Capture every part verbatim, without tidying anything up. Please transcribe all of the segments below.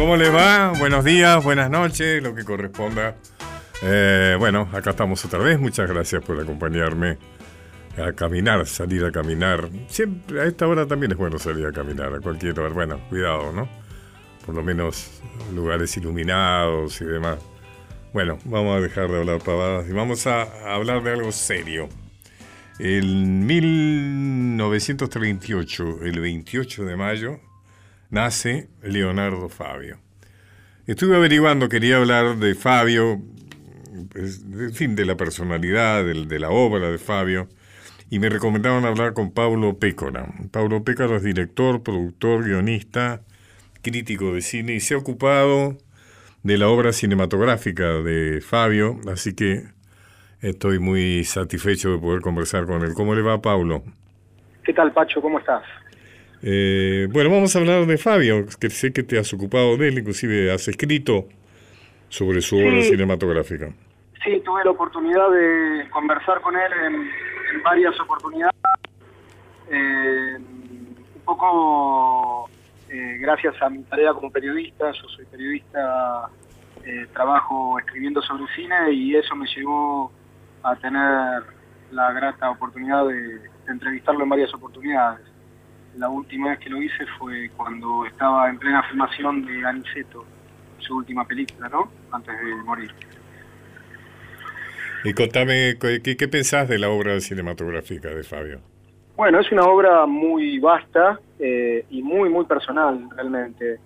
¿Cómo les va? Buenos días, buenas noches, lo que corresponda. Eh, bueno, acá estamos otra vez. Muchas gracias por acompañarme a caminar, salir a caminar. Siempre, a esta hora también es bueno salir a caminar, a cualquier hora. Bueno, cuidado, ¿no? Por lo menos lugares iluminados y demás. Bueno, vamos a dejar de hablar pavadas y vamos a, a hablar de algo serio. En mil novecientos treinta y ocho, el veintiocho de mayo, nace Leonardo Fabio. Estuve averiguando, quería hablar de Fabio, en fin, de la personalidad, de, de la obra de Fabio, y me recomendaron hablar con Paulo Pécora. Paulo Pécora es director, productor, guionista, crítico de cine, y se ha ocupado de la obra cinematográfica de Fabio, así que estoy muy satisfecho de poder conversar con él. ¿Cómo le va, Paulo? ¿Qué tal, Pacho? ¿Cómo estás? Eh, bueno, vamos a hablar de Fabio, que sé que te has ocupado de él, inclusive has escrito sobre su obra sí, cinematográfica. Sí, tuve la oportunidad de conversar con él en, en varias oportunidades. Eh, un poco eh, gracias a mi tarea como periodista. Yo soy periodista, eh, trabajo escribiendo sobre cine y eso me llevó a tener la grata oportunidad de, de entrevistarlo en varias oportunidades. La última vez que lo hice fue cuando estaba en plena filmación de Aniceto, su última película, ¿no? Antes de morir. Y contame, ¿qué, qué pensás de la obra cinematográfica de Fabio? Bueno, es una obra muy vasta eh, y muy, muy personal, realmente.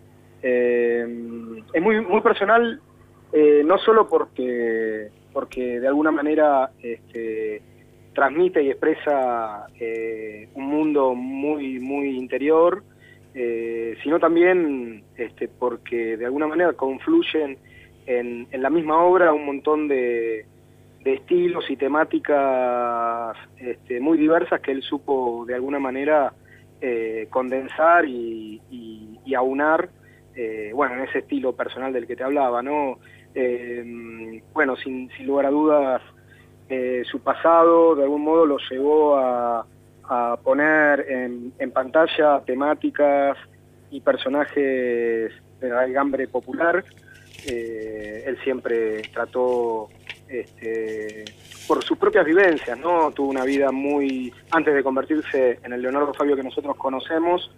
Eh, es muy, muy personal, eh, no solo porque, porque de alguna manera este, transmite y expresa eh, un mundo muy, muy interior, eh, sino también este, porque de alguna manera confluyen en, en la misma obra un montón de, de estilos y temáticas este, muy diversas que él supo de alguna manera eh, condensar y, y, y aunar, eh, bueno, en ese estilo personal del que te hablaba, ¿no? Eh, bueno, sin, sin lugar a dudas, Eh, su pasado de algún modo lo llevó a, a poner en, en pantalla temáticas y personajes de raigambre popular. Eh, él siempre trató, este, por sus propias vivencias, ¿no? Tuvo una vida muy, antes de convertirse en el Leonardo Fabio que nosotros conocemos,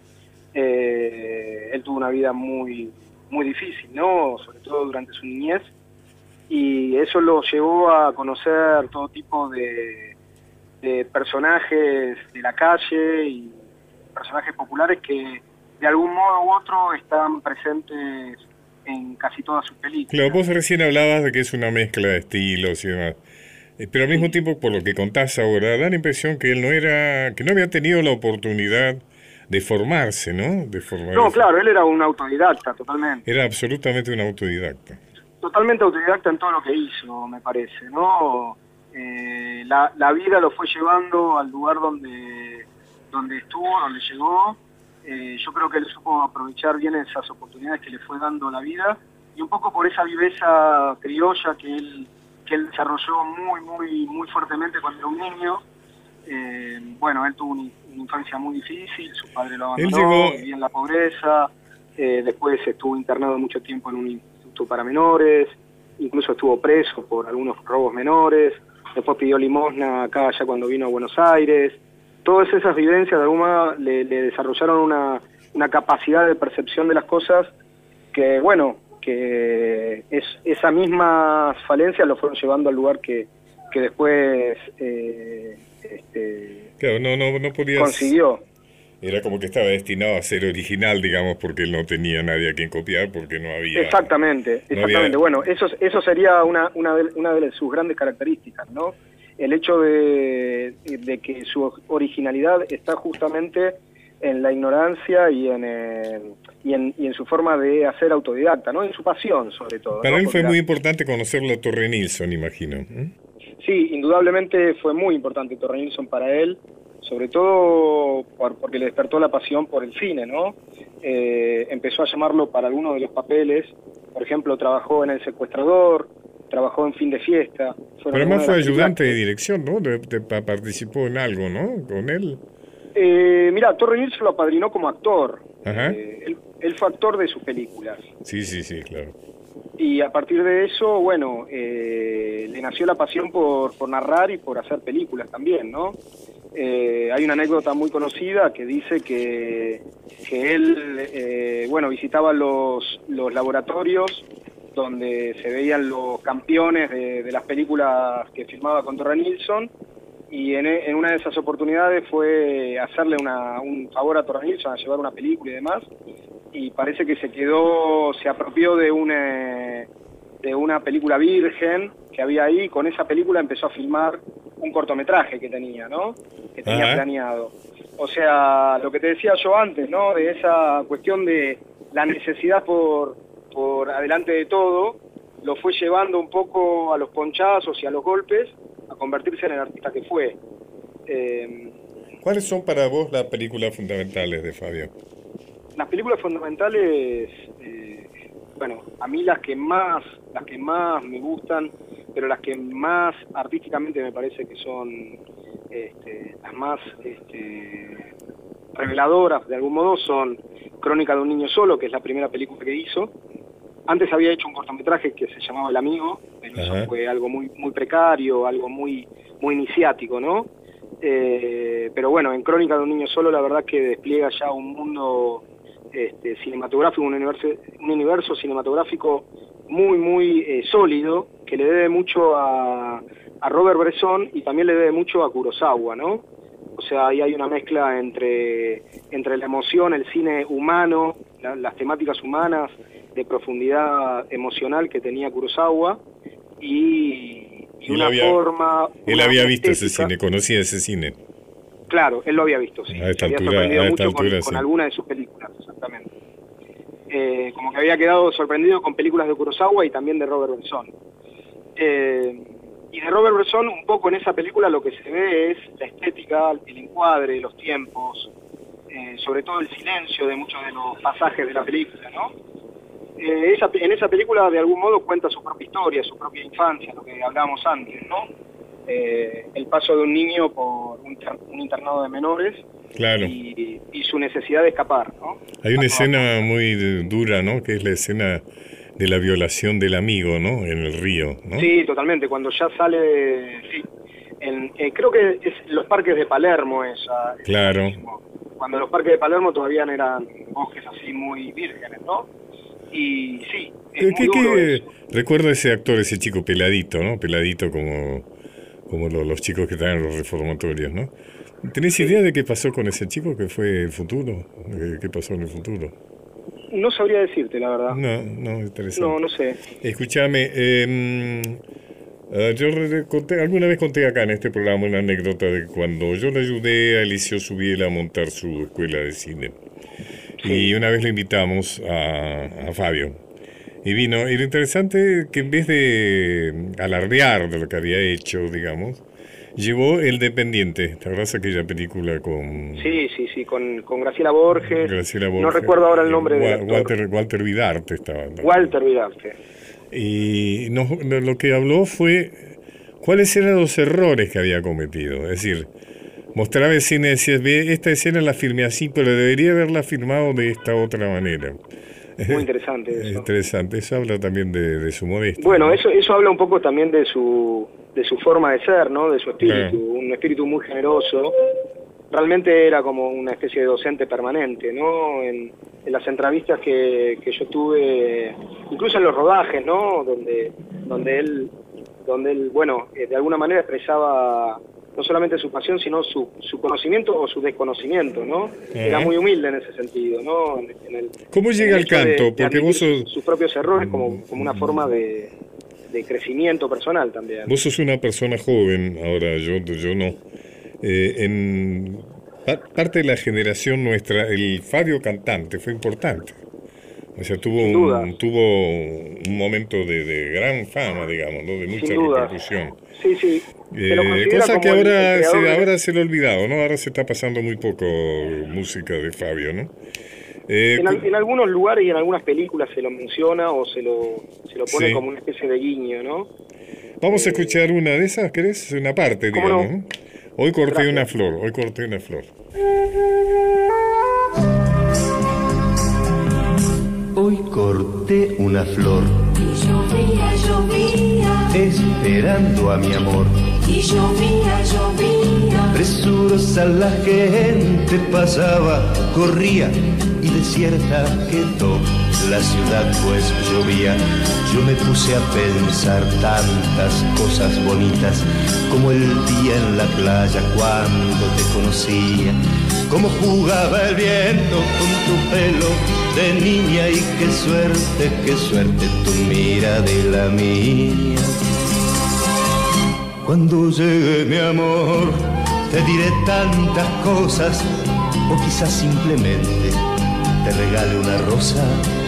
eh, él tuvo una vida muy, muy difícil, ¿no? Sobre todo durante su niñez. Y eso lo llevó a conocer todo tipo de, de personajes de la calle y personajes populares que de algún modo u otro están presentes en casi todas sus películas. Claro, vos recién hablabas de que es una mezcla de estilos y demás, eh, pero al mismo sí. tiempo, por lo que contás ahora, da la impresión que él no era, que no había tenido la oportunidad de formarse, ¿no? De formarse. No, claro, él era un autodidacta, totalmente. Era absolutamente un autodidacta. Totalmente autodidacta en todo lo que hizo, me parece, ¿no? Eh, la, la vida lo fue llevando al lugar donde, donde estuvo, donde llegó. Eh, yo creo que él supo aprovechar bien esas oportunidades que le fue dando la vida y un poco por esa viveza criolla que él, que él desarrolló muy, muy, muy fuertemente cuando era un niño. Eh, bueno, él tuvo una, una infancia muy difícil, su padre lo abandonó, llegó... vivía en la pobreza, eh, después estuvo internado mucho tiempo en un para menores, incluso estuvo preso por algunos robos menores, después pidió limosna acá ya cuando vino a Buenos Aires. Todas esas vivencias de alguna manera le, le desarrollaron una, una capacidad de percepción de las cosas que, bueno, que es, esa misma falencia lo fueron llevando al lugar que, que después eh, este, claro, no, no, no podías... consiguió. Era como que estaba destinado a ser original, digamos, porque él no tenía nadie a quien copiar, porque no había... Exactamente, no exactamente. Había... Bueno, eso, eso sería una, una, de, una de sus grandes características, ¿no? El hecho de, de que su originalidad está justamente en la ignorancia y en, eh, y en, y en su forma de hacer autodidacta, ¿no? En su pasión, sobre todo. Para ¿no? él Porque fue la... muy importante conocerlo a Torre Nilsson, imagino. ¿eh? Sí, indudablemente fue muy importante Torre Nilsson para él, sobre todo por, porque le despertó la pasión por el cine, ¿no? Eh, empezó a llamarlo para algunos de los papeles, por ejemplo, trabajó en El Secuestrador, trabajó en Fin de Fiesta. Pero además fue ayudante de dirección, ¿no? De, de, de, participó en algo, ¿no? Con él. Eh, mira, Torre Nilsson lo apadrinó como actor. Ajá. Eh, él, él fue actor de sus películas. Sí, sí, sí, claro. Y a partir de eso, bueno, eh, le nació la pasión por, por narrar y por hacer películas también, ¿no? Eh, hay una anécdota muy conocida que dice que, que él, eh, bueno, visitaba los, los laboratorios donde se veían los campeones de, de las películas que filmaba con Torre Nilsson, y en, en una de esas oportunidades fue hacerle una, un favor a Torre Nilsson, a llevar una película y demás, y parece que se quedó, se apropió de una, de una película virgen que había ahí. Con esa película empezó a filmar un cortometraje que tenía, ¿no? Que tenía Ajá. planeado. O sea, lo que te decía yo antes, ¿no? De esa cuestión de la necesidad por, por adelante de todo, lo fue llevando un poco a los ponchazos y a los golpes a convertirse en el artista que fue. Eh, ¿Cuáles son para vos las películas fundamentales de Fabio? Las películas fundamentales, eh, bueno, a mí las que más, las que más me gustan, pero las que más artísticamente me parece que son este, las más este, reveladoras de algún modo, son Crónica de un niño solo, que es la primera película que hizo. Antes había hecho un cortometraje que se llamaba El amigo, pero Ajá. eso fue algo muy muy precario, algo muy muy iniciático, ¿no? Eh, pero bueno, en Crónica de un niño solo la verdad que despliega ya un mundo este, cinematográfico, un universo, un universo cinematográfico muy muy eh, sólido, que le debe mucho a, a Robert Bresson y también le debe mucho a Kurosawa, ¿no? O sea, ahí hay una mezcla entre, entre la emoción, el cine humano, la, las temáticas humanas, de profundidad emocional que tenía Kurosawa y, y una había, forma... Él una había visto estética. ese cine, conocía ese cine. Claro, él lo había visto, sí. A esta había altura, sorprendido a esta mucho altura con, sí. con alguna de sus películas, exactamente. Eh, como que había quedado sorprendido con películas de Kurosawa y también de Robert Bresson. Eh, y de Robert Bresson, un poco en esa película lo que se ve es la estética, el encuadre, los tiempos, eh, sobre todo el silencio de muchos de los pasajes de la película, ¿no? Eh, esa, en esa película de algún modo cuenta su propia historia, su propia infancia, lo que hablábamos antes, ¿no? Eh, el paso de un niño por un, un internado de menores claro. y, y su necesidad de escapar, ¿no? Hay una escena muy dura, ¿no? Que es la escena de la violación del amigo, ¿no? En el río, ¿no? Sí, totalmente. Cuando ya sale, sí. En, eh, creo que es los parques de Palermo esa. Claro. Cuando los parques de Palermo todavía no eran bosques así muy vírgenes, ¿no? Y sí, es ¿Qué, muy duro qué, eso. Recuerdo ese actor, ese chico peladito, ¿no? Peladito como, como los, los chicos que están en los reformatorios, ¿no? ¿Tenés idea de qué pasó con ese chico? ¿Qué fue el futuro? ¿Qué pasó en el futuro? No sabría decirte, la verdad. No, no, interesante. No, no sé. Escúchame, eh, uh, yo conté, alguna vez conté acá en este programa una anécdota de cuando yo le ayudé a Eliseo Subiela a montar su escuela de cine. Sí. Y una vez lo invitamos a, a Fabio. Y vino, y lo interesante es que en vez de alardear de lo que había hecho, digamos, llevó El Dependiente. ¿Te acuerdas aquella película con...? Sí, sí, sí, con, con Graciela Borges. Graciela Borges. No recuerdo ahora el nombre Wa- del actor. Walter, Walter Vidarte estaba. ¿No? Walter Vidarte. Y no, no, lo que habló fue cuáles eran los errores que había cometido. Es decir, mostraba escena y decía, ve, esta escena la filmé así, pero debería haberla filmado de esta otra manera. Muy interesante eso. Interesante, eso habla también de, de su modestia. Bueno, ¿no? eso eso habla un poco también de su de su forma de ser, ¿no? De su espíritu, Claro. un espíritu muy generoso. Realmente era como una especie de docente permanente, ¿no? En, en las entrevistas que, que yo tuve, incluso en los rodajes, ¿no? Donde donde él donde él, bueno, eh, de alguna manera expresaba no solamente su pasión, sino su, su conocimiento o su desconocimiento, ¿no? Eh. Era muy humilde en ese sentido, ¿no? En, en el, ¿Cómo llega al canto? De, de Porque vos sos... sus propios errores como, como una forma de, de crecimiento personal también. Vos sos una persona joven, ahora yo, yo no. Eh, en pa- parte de la generación nuestra, el Fabio cantante fue importante. O sea, tuvo Sin duda. un, tuvo un momento de, de gran fama, digamos, ¿no? De mucha Sin duda. repercusión. Sí, sí. Se lo Eh, considera cosa que como el- ahora el se, creador de- ahora se lo ha olvidado, ¿no? Ahora se está pasando muy poco música de Fabio, ¿no? Eh, En, al- en algunos lugares y en algunas películas se lo menciona o se lo, se lo pone Sí. como una especie de guiño, ¿no? Vamos a escuchar una de esas, ¿querés? Una parte, ¿Cómo digamos. no? ¿no? Hoy corté Gracias. una flor, hoy corté una flor. Hoy corté una flor y llovía, llovía, esperando a mi amor. y llovía, llovía, Presurosa la gente pasaba, corría y desierta quedó la ciudad pues llovía. Yo me puse a pensar tantas cosas bonitas, como el día en la playa cuando te conocía, cómo jugaba el viento con tu pelo de niña, y qué suerte, qué suerte tu mira de la mía. Cuando llegue mi amor te diré tantas cosas, o quizás simplemente te regale una rosa,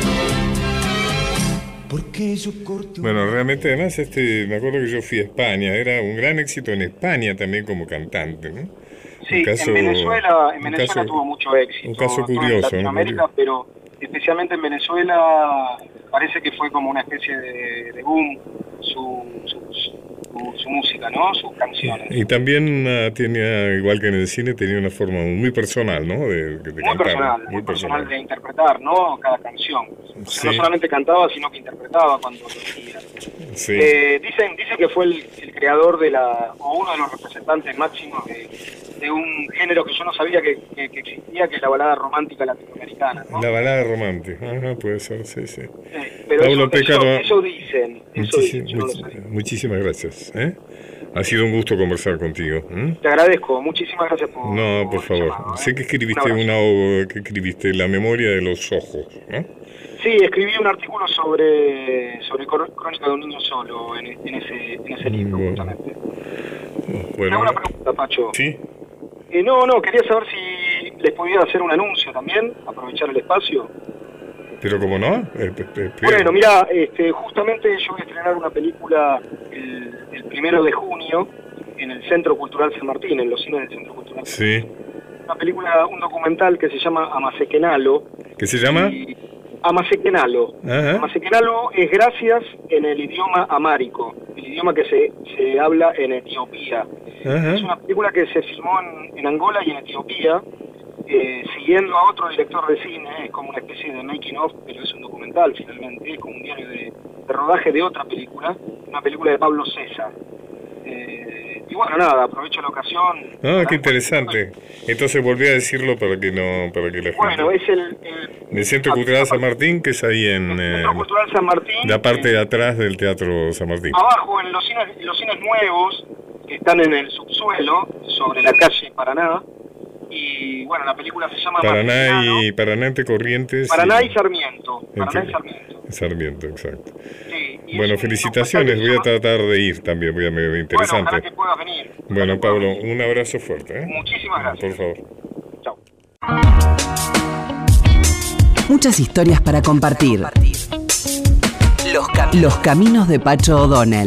porque yo corto. Bueno, realmente además este, me acuerdo que yo fui a España, era un gran éxito en España también como cantante, ¿no? Sí, Un caso- en Venezuela, en un Venezuela caso- tuvo mucho éxito. un caso no en curioso, ¿no? Latinoamérica, pero especialmente en Venezuela parece que fue como una especie de, de boom su, su, su, su música, ¿no? Sus canciones. Y también uh, tenía, igual que en el cine, tenía una forma muy personal, ¿no? De, de Muy cantar, personal, muy personal de interpretar, ¿no? Cada canción. O sea, Sí. no solamente cantaba, sino que interpretaba cuando lo hacía. Sí. Eh, dicen, dicen que fue el, el creador de la, o uno de los representantes máximos de, de un género que yo no sabía que, que, que existía, que es la balada romántica latinoamericana, ¿no? La balada romántica, ajá, puede ser, sí, sí. Eh, pero Pablo eso, Pécaro, eso, eso dicen, eso Muchísi- dicen, yo no lo much- sabía. muchísimas gracias. ¿eh? Ha sido un gusto conversar contigo. ¿eh? Te agradezco, muchísimas gracias por No, por el favor. llamado, ¿eh? Sé que escribiste Un abrazo. una obra, que escribiste La memoria de los ojos, ¿no? Sí, escribí un artículo sobre sobre Cor- Crónica de un niño solo en, en ese en ese libro, Bueno. justamente. Te Bueno, hago una pregunta, Pacho. sí. Eh, no, no, quería saber si les podía hacer un anuncio también, aprovechar el espacio. Pero como no, Eh, pe- pe- pe- Bueno, mira, este, justamente yo voy a estrenar una película el, el primero de junio en el Centro Cultural San Martín, en los cines del Centro Cultural. Sí. Una película, un documental que se llama Amasequenalo. ¿Qué se llama? Y- Amasequenalo. Ajá. Amasequenalo es gracias en el idioma amárico, el idioma que se, se habla en Etiopía. Ajá. Es una película que se filmó en, en Angola y en Etiopía, eh, siguiendo a otro director de cine, es como una especie de making of, pero es un documental finalmente, es como un diario de, de rodaje de otra película, una película de Pablo César. Eh, y bueno, nada, aprovecho la ocasión. Ah, qué interesante. Entonces volví a decirlo para que no, para que la gente. Bueno, es el... el El Centro Cultural San Martín, que es ahí en el eh, Centro Cultural San Martín. la parte eh, de atrás del Teatro San Martín. abajo en los cines, los cines nuevos que están en el subsuelo sobre la calle Paraná, y bueno, la película se llama Paraná Amasequenalo. y Paraná entre Corrientes. Paraná y y Sarmiento, Paraná y Entre- Sarmiento. Sarmiento, exacto. Sí, y Bueno, es un felicitaciones, voy a documental que se tratar de ir también, voy a ver, llama- interesante. Bueno, ojalá que puedas venir. Bueno, Ojalá que puedas Pablo, venir. un abrazo fuerte. ¿eh? Muchísimas gracias. Por favor. Chao. Muchas historias para compartir. Los, cam- Los caminos de Pacho O'Donnell.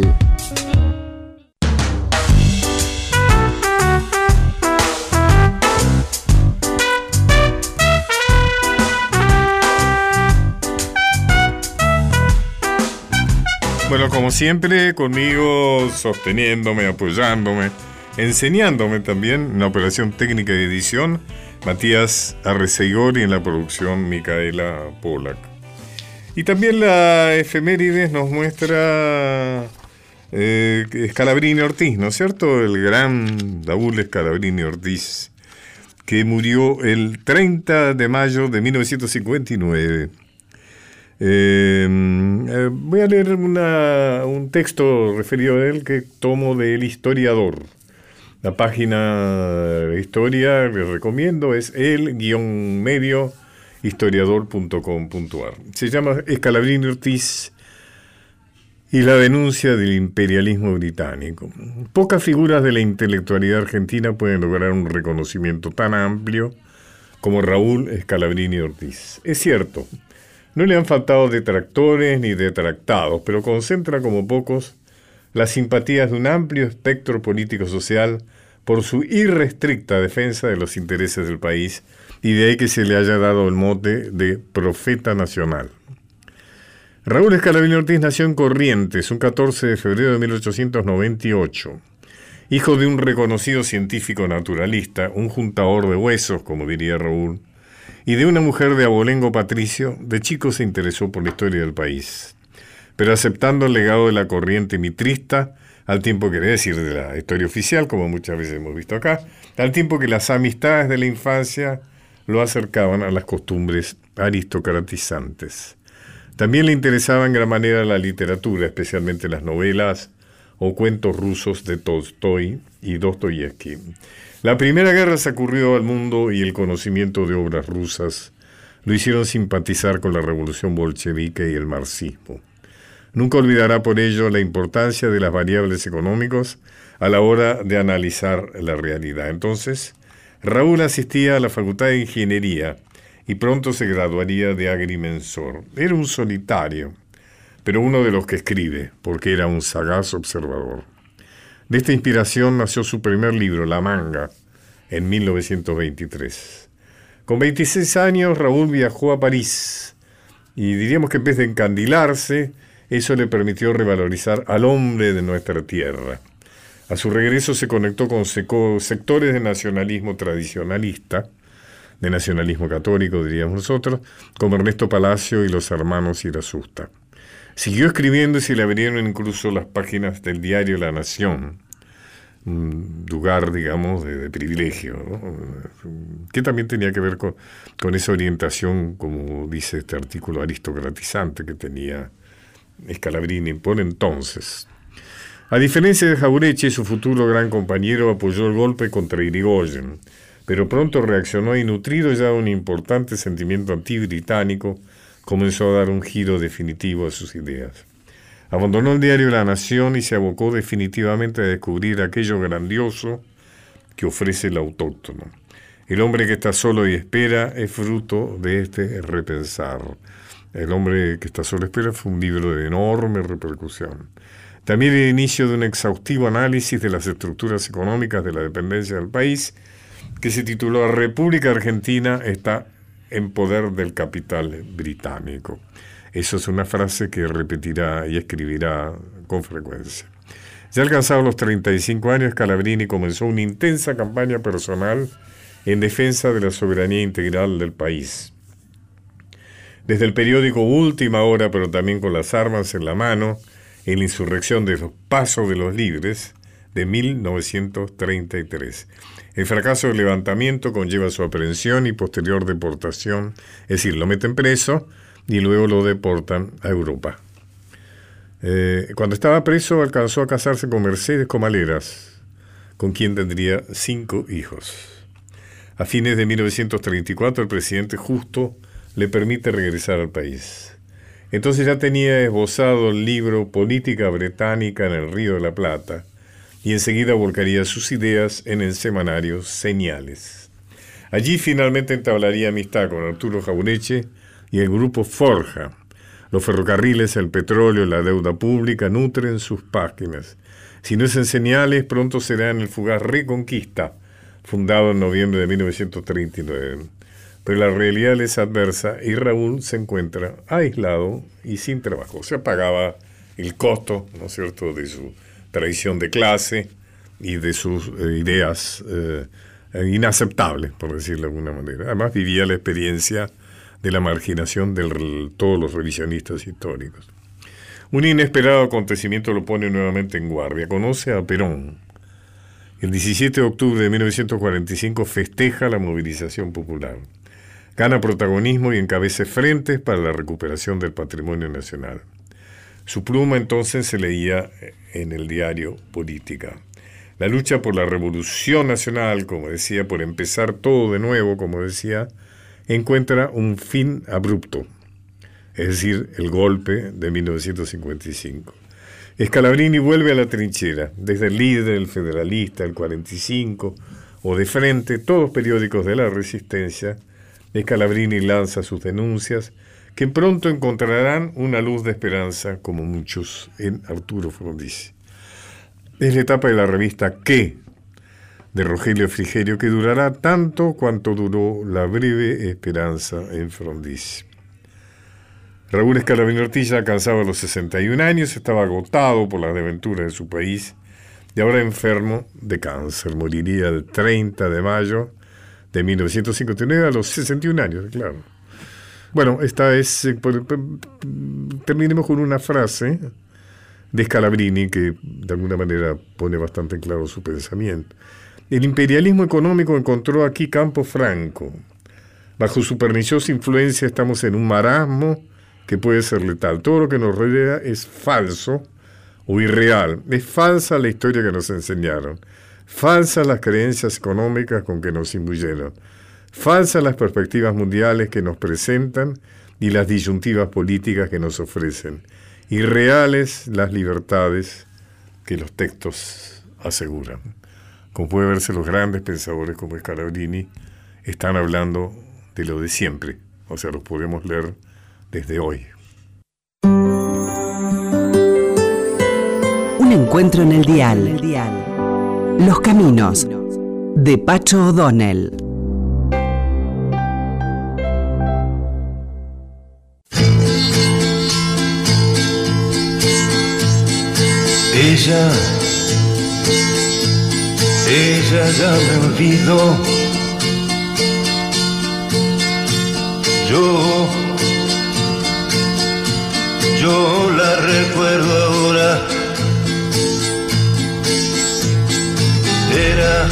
Bueno, como siempre, conmigo, sosteniéndome, apoyándome, enseñándome también en la operación técnica de edición, Matías Arreceigor, y en la producción, Micaela Polak. Y también la efemérides nos muestra eh, Scalabrini Ortiz, ¿no es cierto? El gran Raúl Scalabrini Ortiz, que murió el treinta de mayo de mil novecientos cincuenta y nueve. Eh, eh, voy a leer una, un texto referido a él que tomo del Historiador. La página de historia les recomiendo es el-medio historiador punto com punto a r. Se llama Scalabrini Ortiz y la denuncia del imperialismo británico. Pocas figuras de la intelectualidad argentina pueden lograr un reconocimiento tan amplio como Raúl Scalabrini Ortiz. Es cierto, no le han faltado detractores ni detractados, pero concentra como pocos las simpatías de un amplio espectro político-social por su irrestricta defensa de los intereses del país, y de ahí que se le haya dado el mote de profeta nacional. Raúl Scalabrini Ortiz nació en Corrientes un catorce de febrero de mil ochocientos noventa y ocho. Hijo de un reconocido científico naturalista, un juntador de huesos, como diría Raúl, y de una mujer de abolengo patricio, de chico se interesó por la historia del país, pero aceptando el legado de la corriente mitrista, al tiempo que, es decir, de la historia oficial, como muchas veces hemos visto acá, al tiempo que las amistades de la infancia lo acercaban a las costumbres aristocratizantes. También le interesaba en gran manera la literatura, especialmente las novelas o cuentos rusos de Tolstoy y Dostoyevsky. La Primera Guerra sacudió al mundo y el conocimiento de obras rusas lo hicieron simpatizar con la revolución bolchevique y el marxismo. Nunca olvidará por ello la importancia de las variables económicas a la hora de analizar la realidad. Entonces, Raúl asistía a la Facultad de Ingeniería y pronto se graduaría de agrimensor. Era un solitario, pero uno de los que escribe, porque era un sagaz observador. De esta inspiración nació su primer libro, La Manga, en mil novecientos veintitrés. Con veintiséis años, Raúl viajó a París y diríamos que en vez de encandilarse, eso le permitió revalorizar al hombre de nuestra tierra. A su regreso se conectó con sectores de nacionalismo tradicionalista, de nacionalismo católico, diríamos nosotros, como Ernesto Palacio y los hermanos Irasusta. Siguió escribiendo y se le abrieron incluso las páginas del diario La Nación, un lugar, digamos, de, de privilegio, ¿no? Que también tenía que ver con, con esa orientación, como dice este artículo, aristocratizante que tenía Scalabrini por entonces. A diferencia de Jauretche, su futuro gran compañero apoyó el golpe contra Irigoyen, pero pronto reaccionó y, nutrido ya de un importante sentimiento antibritánico, comenzó a dar un giro definitivo a sus ideas. Abandonó el diario La Nación y se abocó definitivamente a descubrir aquello grandioso que ofrece el autóctono. El hombre que está solo y espera es fruto de este repensar. El hombre que está solo espera fue un libro de enorme repercusión. También el inicio de un exhaustivo análisis de las estructuras económicas de la dependencia del país, que se tituló República Argentina está en poder del capital británico. Eso es una frase que repetirá y escribirá con frecuencia. Ya alcanzados los treinta y cinco años, Scalabrini comenzó una intensa campaña personal en defensa de la soberanía integral del país. Desde el periódico Última Hora, pero también con las armas en la mano, en la insurrección de los Pasos de los Libres de mil novecientos treinta y tres. El fracaso del levantamiento conlleva su aprehensión y posterior deportación, es decir, lo meten preso y luego lo deportan a Europa. Eh, cuando estaba preso alcanzó a casarse con Mercedes Comaleras, con quien tendría cinco hijos. A fines de mil novecientos treinta y cuatro el presidente Justo le permite regresar al país. Entonces ya tenía esbozado el libro Política Británica en el Río de la Plata y enseguida volcaría sus ideas en el semanario Señales. Allí finalmente entablaría amistad con Arturo Jauretche y el grupo Forja. Los ferrocarriles, el petróleo, la deuda pública nutren sus páginas. Si no es en Señales, pronto será en el fugaz Reconquista, fundado en noviembre de mil novecientos treinta y nueve. Pero la realidad es adversa y Raúl se encuentra aislado y sin trabajo. Se pagaba el costo, ¿no es cierto?, de su tradición de clase y de sus eh, ideas eh, inaceptables, por decirlo de alguna manera. Además vivía la experiencia de la marginación de todos los revisionistas históricos. Un inesperado acontecimiento lo pone nuevamente en guardia. Conoce a Perón. El diecisiete de octubre de mil novecientos cuarenta y cinco festeja la movilización popular. Gana protagonismo y encabeza frentes para la recuperación del patrimonio nacional. Su pluma entonces se leía en el diario Política. La lucha por la revolución nacional, como decía, por empezar todo de nuevo, como decía, encuentra un fin abrupto, es decir, el golpe de mil novecientos cincuenta y cinco. Scalabrini vuelve a la trinchera, desde el Líder, el Federalista, el cuarenta y cinco, o de Frente, todos periódicos de la Resistencia. Scalabrini lanza sus denuncias, que pronto encontrarán una luz de esperanza, como muchos, en Arturo Frondizi. Es la etapa de la revista ¿Qué?, de Rogelio Frigerio, que durará tanto cuanto duró la breve esperanza en Frondizi. Raúl Scalabrini Ortilla alcanzaba los sesenta y un años, estaba agotado por las desventuras de su país y ahora enfermo de cáncer. Moriría el treinta de mayo de mil novecientos cincuenta y nueve a los sesenta y un años, claro. Bueno, esta es... Eh, por, por, terminemos con una frase de Scalabrini que de alguna manera pone bastante en claro su pensamiento. El imperialismo económico encontró aquí campo franco. Bajo su perniciosa influencia estamos en un marasmo que puede ser letal. Todo lo que nos rodea es falso o irreal. Es falsa la historia que nos enseñaron. Falsas las creencias económicas con que nos imbuyeron. Falsas las perspectivas mundiales que nos presentan y las disyuntivas políticas que nos ofrecen. Irreales las libertades que los textos aseguran. Como puede verse, los grandes pensadores como Scalabrini están hablando de lo de siempre. O sea, los podemos leer desde hoy. Un encuentro en el dial. Los caminos de Pacho O'Donnell. Ella, ella ya me olvidó. Yo, yo la recuerdo ahora. Era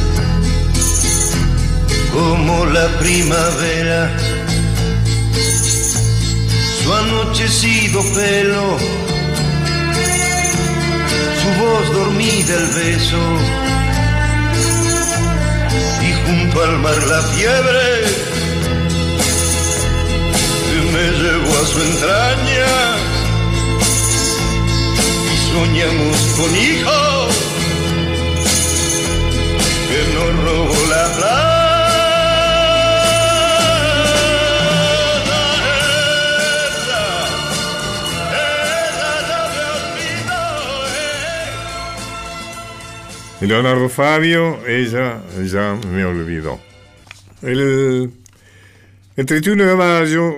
como la primavera, su anochecido pelo, su voz dormida, el beso, y junto al mar la fiebre que me llevó a su entraña, y soñamos con hijos que nos robó la plata. Leonardo Fabio, ella ya me olvidó. El, el treinta y uno de mayo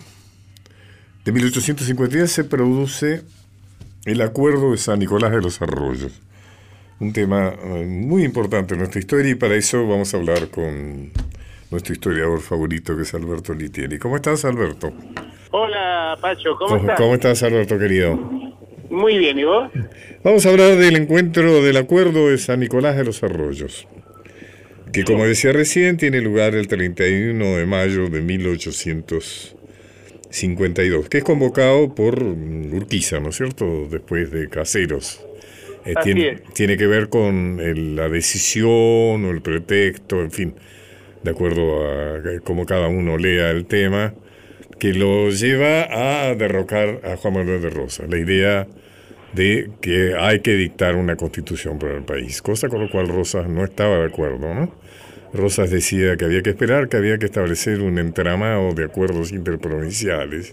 de mil ochocientos cincuenta y diez se produce el Acuerdo de San Nicolás de los Arroyos. Un tema muy importante en nuestra historia, y para eso vamos a hablar con nuestro historiador favorito, que es Alberto Litieri. ¿Cómo estás, Alberto? Hola, Pacho, ¿cómo, ¿Cómo estás? ¿Cómo estás, Alberto, querido? Muy bien, ¿y vos? Vamos a hablar del encuentro del Acuerdo de San Nicolás de los Arroyos, que, como decía recién, tiene lugar el treinta y uno de mayo de mil ochocientos cincuenta y dos, que es convocado por Urquiza, ¿no es cierto?, después de Caseros. Eh, tiene, tiene que ver con el, la decisión o el pretexto, en fin, de acuerdo a cómo cada uno lea el tema, que lo lleva a derrocar a Juan Manuel de Rosas. La idea de que hay que dictar una constitución para el país, cosa con la cual Rosas no estaba de acuerdo, ¿no? Rosas decía que había que esperar, que había que establecer un entramado de acuerdos interprovinciales,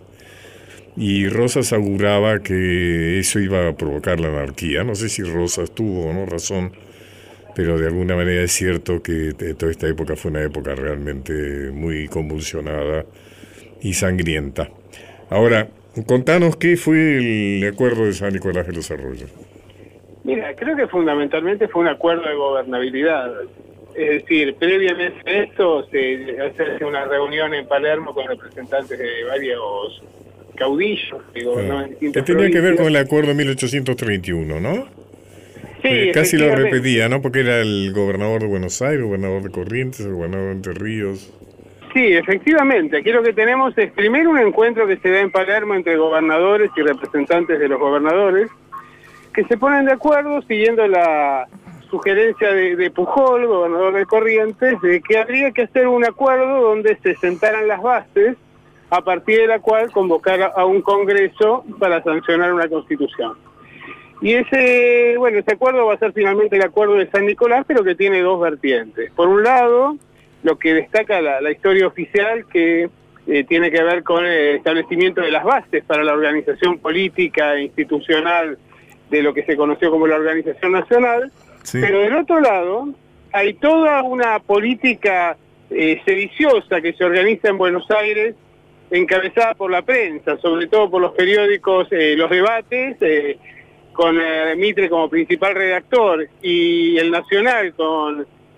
y Rosas auguraba que eso iba a provocar la anarquía. No sé si Rosas tuvo o no razón, pero de alguna manera es cierto que toda esta época fue una época realmente muy convulsionada y sangrienta. Ahora, contanos qué fue el Acuerdo de San Nicolás de los Arroyos. Mira, creo que fundamentalmente fue un acuerdo de gobernabilidad. Es decir, previamente a esto se hace una reunión en Palermo con representantes de varios caudillos que gobernaban Ah, distintas que tenía que ver provincias. con el Acuerdo de mil ochocientos treinta y uno, ¿no? Sí, Eh, casi lo efectivamente. repetía, ¿no? Porque era el gobernador de Buenos Aires, el gobernador de Corrientes, el gobernador de Entre Ríos. Sí, efectivamente. Aquí lo que tenemos es primero un encuentro que se da en Palermo entre gobernadores y representantes de los gobernadores, que se ponen de acuerdo siguiendo la sugerencia de, de Pujol, gobernador de Corrientes, de que habría que hacer un acuerdo donde se sentaran las bases, a partir de la cual convocar a, a un congreso para sancionar una constitución. Y ese, bueno, ese acuerdo va a ser finalmente el Acuerdo de San Nicolás, pero que tiene dos vertientes. Por un lado, lo que destaca la, la historia oficial, que eh, tiene que ver con el establecimiento de las bases para la organización política e institucional de lo que se conoció como la Organización Nacional. Sí. Pero del otro lado, hay toda una política eh, sediciosa que se organiza en Buenos Aires, encabezada por la prensa, sobre todo por los periódicos, eh, los debates, eh, con eh, Mitre como principal redactor, y el Nacional con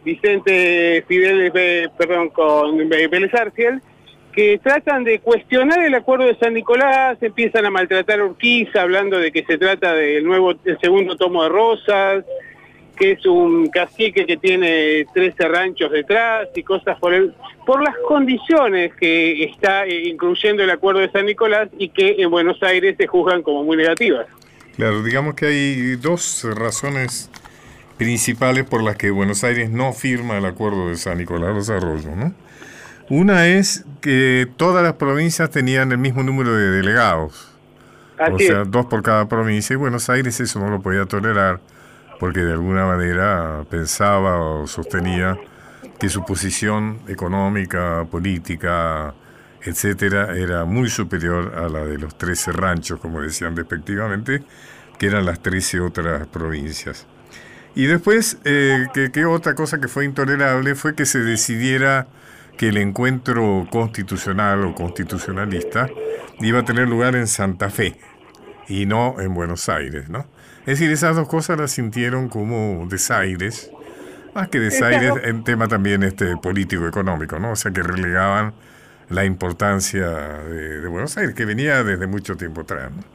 Vicente Fidel, eh, perdón, con eh, Vélez Arfiel, que tratan de cuestionar el acuerdo de San Nicolás, empiezan a maltratar a Urquiza, hablando de que se trata del nuevo, el segundo tomo de Rosas, que es un cacique que tiene trece ranchos detrás y cosas por el, por las condiciones que está eh, incluyendo el acuerdo de San Nicolás y que en Buenos Aires se juzgan como muy negativas. Claro, digamos que hay dos razones principales por las que Buenos Aires no firma el acuerdo de San Nicolás de los Arroyos, ¿no? Una es que todas las provincias tenían el mismo número de delegados, Así o sea, es. dos por cada provincia, y Buenos Aires eso no lo podía tolerar, porque de alguna manera pensaba o sostenía que su posición económica, política, etcétera, era muy superior a la de los trece ranchos, como decían despectivamente, que eran las trece otras provincias. Y después, eh, que, que otra cosa que fue intolerable fue que se decidiera que el encuentro constitucional o constitucionalista iba a tener lugar en Santa Fe y no en Buenos Aires, ¿no? Es decir, esas dos cosas las sintieron como desaires, más que desaires en tema también este político-económico, ¿no? O sea, que relegaban la importancia de, de Buenos Aires, que venía desde mucho tiempo atrás, ¿no?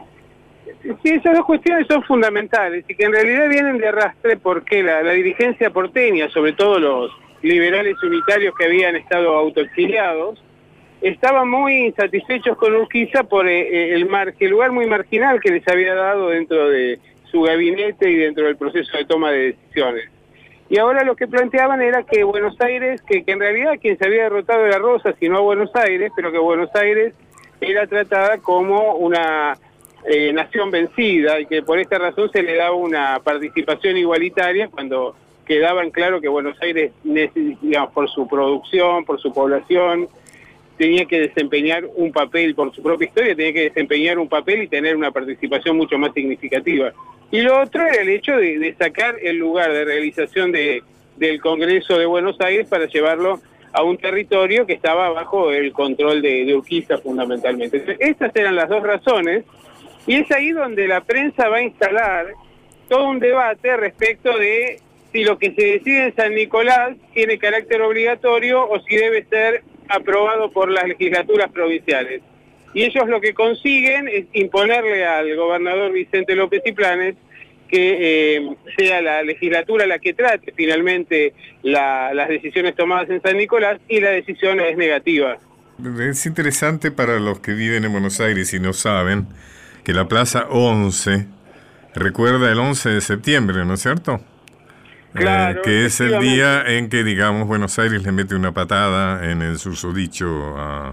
Sí, esas dos cuestiones son fundamentales y que en realidad vienen de arrastre porque la, la dirigencia porteña, sobre todo los liberales unitarios que habían estado autoexiliados, estaban muy insatisfechos con Urquiza por eh, el, mar, el lugar muy marginal que les había dado dentro de su gabinete y dentro del proceso de toma de decisiones. Y ahora lo que planteaban era que Buenos Aires, que, que en realidad quien se había derrotado era Rosas y no Buenos Aires, pero que Buenos Aires era tratada como una eh, nación vencida y que por esta razón se le daba una participación igualitaria cuando quedaban claro que Buenos Aires, digamos, por su producción, por su población, tenía que desempeñar un papel, por su propia historia, tenía que desempeñar un papel y tener una participación mucho más significativa. Y lo otro era el hecho de, de sacar el lugar de realización de, del Congreso de Buenos Aires para llevarlo a un territorio que estaba bajo el control de, de Urquiza fundamentalmente. Entonces, estas eran las dos razones, y es ahí donde la prensa va a instalar todo un debate respecto de si lo que se decide en San Nicolás tiene carácter obligatorio o si debe ser aprobado por las legislaturas provinciales. Y ellos lo que consiguen es imponerle al gobernador Vicente López y Planes que eh, sea la legislatura la que trate finalmente la, las decisiones tomadas en San Nicolás, y la decisión es negativa. Es interesante para los que viven en Buenos Aires y no saben que la Plaza once recuerda el once de septiembre, ¿no es cierto? Claro, eh, que es el día en que, digamos, Buenos Aires le mete una patada en el susodicho a,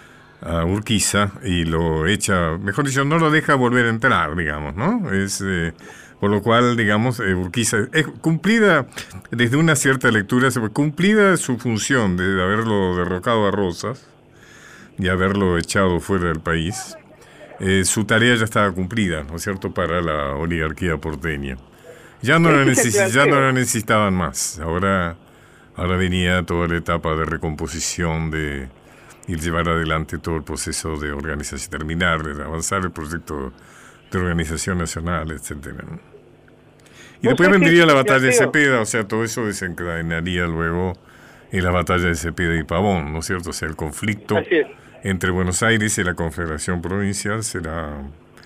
a Urquiza y lo echa, mejor dicho, no lo deja volver a entrar, digamos, ¿no? Es eh, por lo cual, digamos, eh, Urquiza es cumplida, desde una cierta lectura, cumplida su función de haberlo derrocado a Rosas y haberlo echado fuera del país. Eh, su tarea ya estaba cumplida, ¿no es cierto?, para la oligarquía porteña. Ya no, la neces- ya no la necesitaban más. Ahora, ahora venía toda la etapa de recomposición, de ir llevar adelante todo el proceso de organización, terminar, de avanzar el proyecto de organización nacional, etcétera, ¿no? Y después vendría la batalla de Cepeda, o sea, todo eso desencadenaría luego en la batalla de Cepeda y Pavón, ¿no es cierto? O sea, el conflicto entre Buenos Aires y la Confederación Provincial será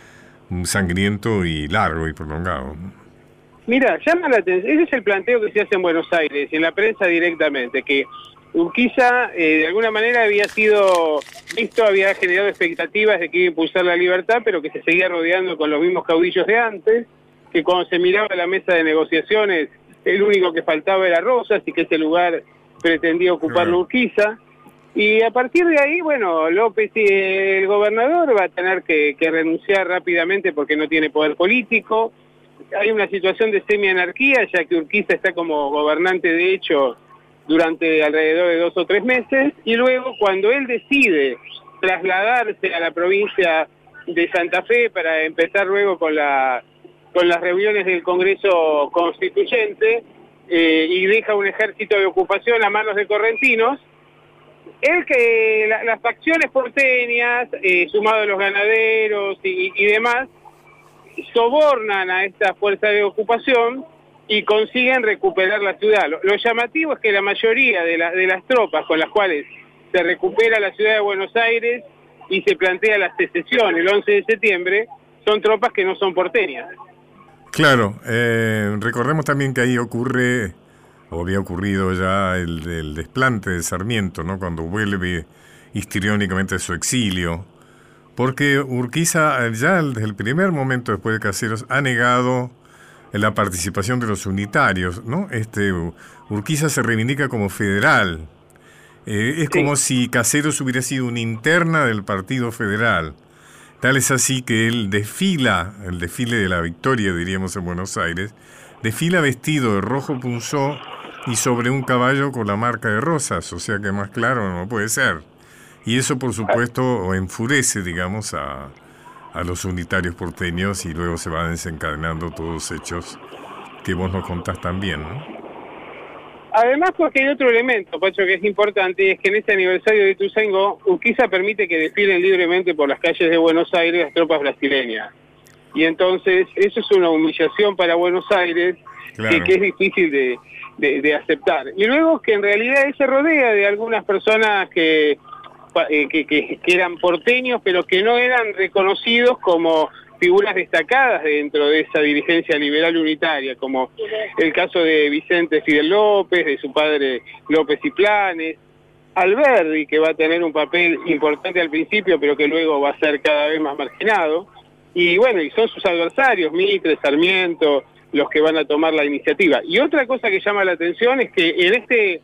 sangriento y largo y prolongado, ¿no? Mira, llama la atención, ese es el planteo que se hace en Buenos Aires, en la prensa directamente, que Urquiza eh, de alguna manera había sido visto, había generado expectativas de que iba a impulsar la libertad, pero que se seguía rodeando con los mismos caudillos de antes, que cuando se miraba la mesa de negociaciones, el único que faltaba era Rosas, y que ese lugar pretendía ocuparlo Urquiza. Y a partir de ahí, bueno, López, y el gobernador, va a tener que, que renunciar rápidamente porque no tiene poder político. Hay una situación de semi-anarquía, ya que Urquiza está como gobernante de hecho durante alrededor de dos o tres meses, y luego cuando él decide trasladarse a la provincia de Santa Fe para empezar luego con la con las reuniones del Congreso Constituyente, eh, y deja un ejército de ocupación a manos de correntinos, él que la, las facciones porteñas, eh, sumado a los ganaderos y, y demás, sobornan a esta fuerza de ocupación y consiguen recuperar la ciudad. Lo, lo llamativo es que la mayoría de, la, de las tropas con las cuales se recupera la ciudad de Buenos Aires y se plantea la secesión el once de septiembre, son tropas que no son porteñas. Claro, eh, recordemos también que ahí ocurre, o había ocurrido ya el, el desplante de Sarmiento, ¿no? Cuando vuelve histriónicamente a su exilio, porque Urquiza ya desde el primer momento después de Caseros ha negado la participación de los unitarios, ¿no? Este Urquiza se reivindica como federal. Eh, es sí. como si Caseros hubiera sido una interna del Partido Federal. Tal es así que él desfila, el desfile de la victoria, diríamos, en Buenos Aires, desfila vestido de rojo punzó y sobre un caballo con la marca de rosas, o sea que más claro no puede ser. Y eso, por supuesto, enfurece, digamos, a, a los unitarios porteños y luego se van desencadenando todos los hechos que vos nos contás también, ¿no? Además, porque hay otro elemento, Pacho, que es importante, y es que en este aniversario de Ituzaingó, Urquiza permite que desfilen libremente por las calles de Buenos Aires las tropas brasileñas. Y entonces, eso es una humillación para Buenos Aires, claro. que, que es difícil de, de, de aceptar. Y luego que en realidad él se rodea de algunas personas que, eh, que, que, que eran porteños, pero que no eran reconocidos como figuras destacadas dentro de esa dirigencia liberal unitaria, como el caso de Vicente Fidel López, de su padre López y Planes, Alberdi, que va a tener un papel importante al principio, pero que luego va a ser cada vez más marginado, y bueno, y son sus adversarios, Mitre, Sarmiento, los que van a tomar la iniciativa. Y otra cosa que llama la atención es que en este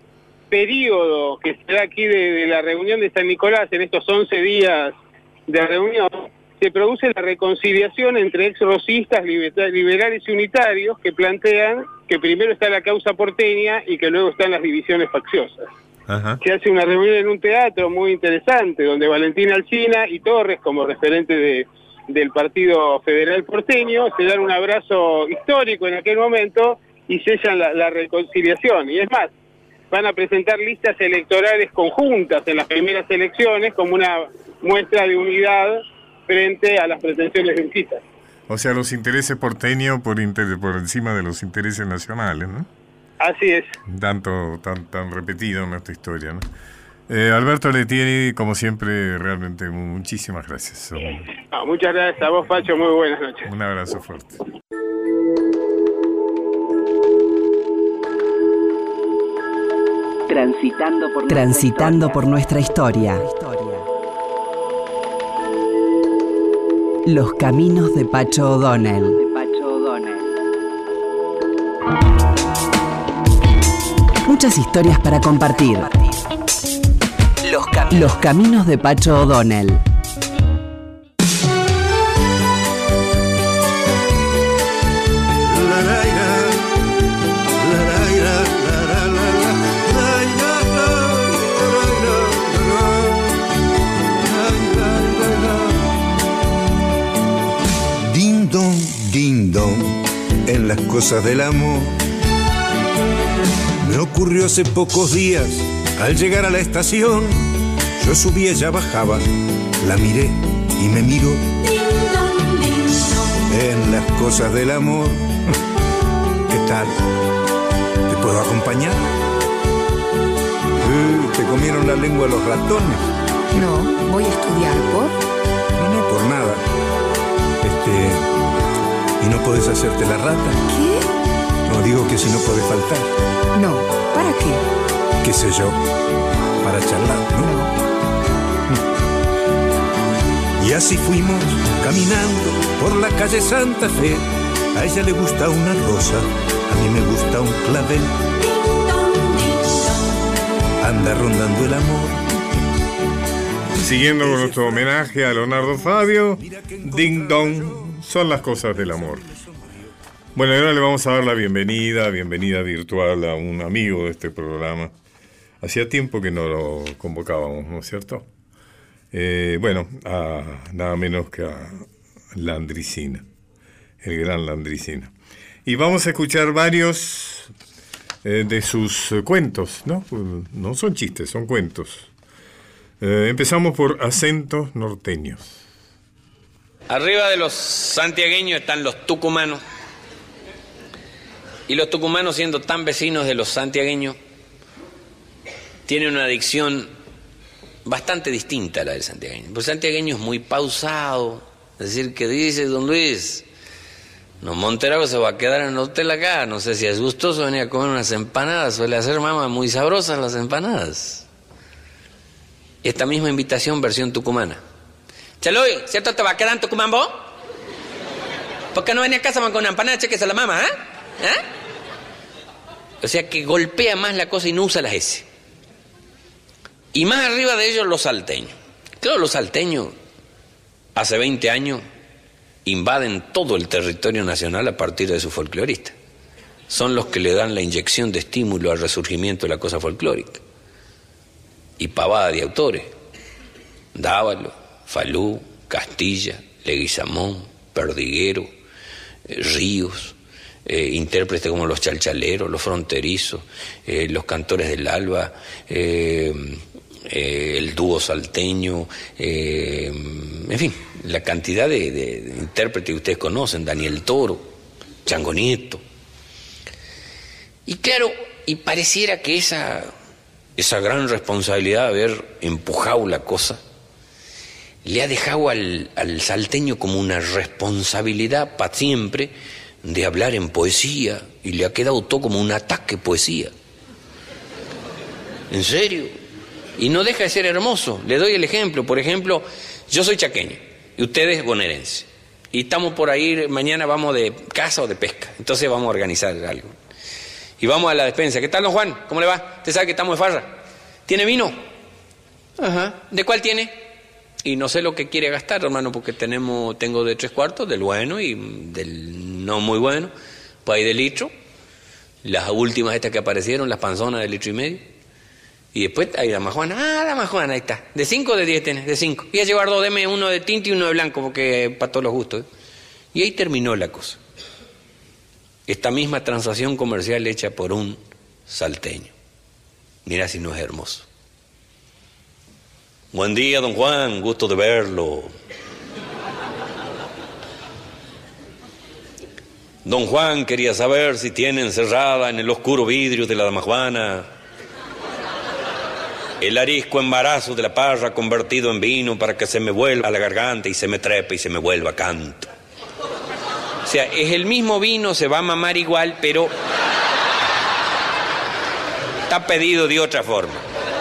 periodo que se da aquí de, de la reunión de San Nicolás, en estos once días de reunión, se produce la reconciliación entre ex-rosistas, liberales y unitarios que plantean que primero está la causa porteña y que luego están las divisiones facciosas. Ajá. Se hace una reunión en un teatro muy interesante, donde Valentín Alsina y Torres, como referente de, del Partido Federal porteño, se dan un abrazo histórico en aquel momento y sellan la, la reconciliación. Y es más, van a presentar listas electorales conjuntas en las primeras elecciones como una muestra de unidad frente a las pretensiones de Urquiza. O sea, los intereses porteños por inter- por encima de los intereses nacionales, ¿no? Así es. Tanto, tan, tan repetido en nuestra historia, ¿no? Eh, Alberto Letieri, como siempre, realmente muchísimas gracias. No, muchas gracias a vos, Pacho, muy buenas noches. Un abrazo fuerte. Transitando por, Transitando por nuestra historia. Los caminos de Pacho O'Donnell. Muchas historias para compartir. Los, cam- Los caminos de Pacho O'Donnell. Ding dong, en las cosas del amor. Me ocurrió hace pocos días, al llegar a la estación. Yo subí, ella bajaba, la miré y me miró. En las cosas del amor. ¿Qué tal? ¿Te puedo acompañar? Uh, ¿Te comieron la lengua los ratones? No, voy a estudiar, ¿por? No, no, por nada. Este... ¿Y no podés hacerte la rata? ¿Qué? No, digo que si no podés faltar. No, ¿para qué? ¿Qué sé yo? Para charlar, ¿no? Y así fuimos caminando por la calle Santa Fe. A ella le gusta una rosa, a mí me gusta un clavel. Anda rondando el amor. Siguiendo con nuestro homenaje a Leonardo Fabio, Ding Dong. Son las cosas del amor. Bueno, ahora le vamos a dar la bienvenida, bienvenida virtual a un amigo de este programa. Hacía tiempo que no lo convocábamos, ¿no es cierto? Eh, bueno, a nada menos que a Landricina, el gran Landricina. Y vamos a escuchar varios eh, de sus eh, cuentos, ¿no? No son chistes, son cuentos. Eh, empezamos por Acentos Norteños. Arriba de los santiagueños están los tucumanos. Y los tucumanos, siendo tan vecinos de los santiagueños, tienen una dicción bastante distinta a la del santiagueño. Porque el santiagueño es muy pausado, es decir, que dice don Luis, no, Monterago se va a quedar en el hotel acá, no sé si es gustoso venir a comer unas empanadas, suele hacer mamá muy sabrosas las empanadas. Esta misma invitación versión tucumana. Chaloy, ¿cierto te va a quedar en Tucumán vos? ¿Por qué no venís a casa con una empanada, cheques a la mamá, eh? ¿Eh? O sea que golpea más la cosa y no usa las S. Y más arriba de ellos los salteños. Claro, los salteños hace veinte años invaden todo el territorio nacional a partir de sus folcloristas. Son los que le dan la inyección de estímulo al resurgimiento de la cosa folclórica. Y pavada de autores. Dávalo, Falú, Castilla, Leguizamón, Perdiguero, eh, Ríos, eh, intérpretes como los chalchaleros, los fronterizos, eh, los cantores del alba, eh, eh, el dúo salteño, eh, en fin, la cantidad de, de, de intérpretes que ustedes conocen, Daniel Toro, Chango Nieto. Y claro, y pareciera que esa, esa gran responsabilidad de haber empujado la cosa le ha dejado al, al salteño como una responsabilidad para siempre de hablar en poesía, y le ha quedado todo como un ataque poesía. ¿En serio? Y no deja de ser hermoso. Le doy el ejemplo. Por ejemplo, yo soy chaqueño y ustedes bonaerense. Y estamos por ahí, mañana vamos de caza o de pesca. Entonces vamos a organizar algo. Y vamos a la despensa. ¿Qué tal, don Juan? ¿Cómo le va? ¿Usted sabe que estamos de farra? ¿Tiene vino? Ajá. ¿De cuál tiene? Y no sé lo que quiere gastar, hermano, porque tenemos, tengo de tres cuartos, del bueno y del no muy bueno, pues hay de litro, las últimas estas que aparecieron, las panzonas de litro y medio, y después hay dama Juana, ah, dama Juana, ahí está, de cinco o de diez tenés, de cinco, y a llevar dos, deme uno de tinto y uno de blanco, porque para todos los gustos, ¿eh? Y ahí terminó la cosa. Esta misma transacción comercial hecha por un salteño. Mira si no es hermoso. Buen día, don Juan, gusto de verlo. Don Juan quería saber si tiene encerrada en el oscuro vidrio de la dama Juana el arisco embarazo de la parra convertido en vino para que se me vuelva a la garganta y se me trepe y se me vuelva canto. O sea, es el mismo vino, se va a mamar igual, pero está pedido de otra forma.